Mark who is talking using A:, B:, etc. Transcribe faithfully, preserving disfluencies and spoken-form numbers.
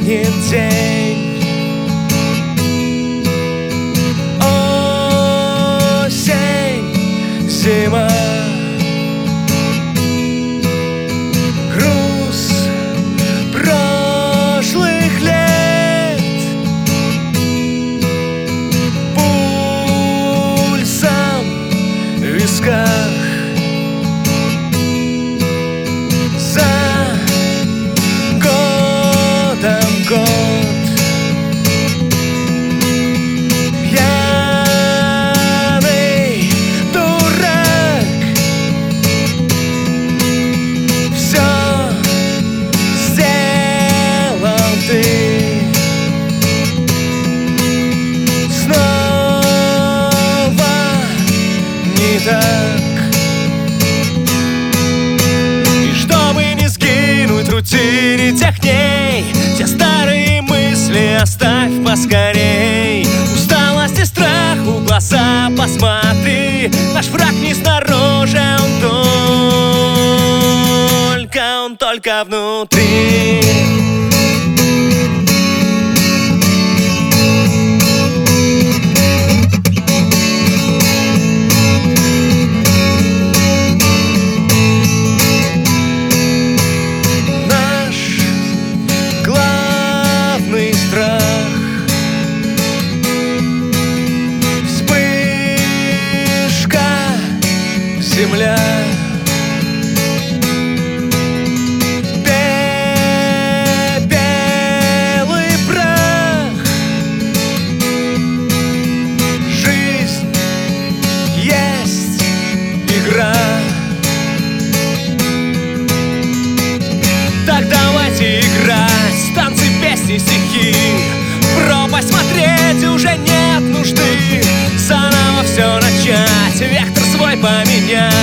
A: настанет день. Осень, зима, груз прошлых лет, пульсом в висках. За годом год, пьяный дурак, все сделал ты. Снова не так. В рутине тех дней все старые мысли оставь поскорей. Усталость и страх в глаза посмотри. Наш враг не снаружи, он только, он только внутри. Земля, белый прах, жизнь есть игра. Так давайте играть танцы, песни, стихи. Пропасть смотреть уже нет нужды. Заново все начать, вектор свой поменять.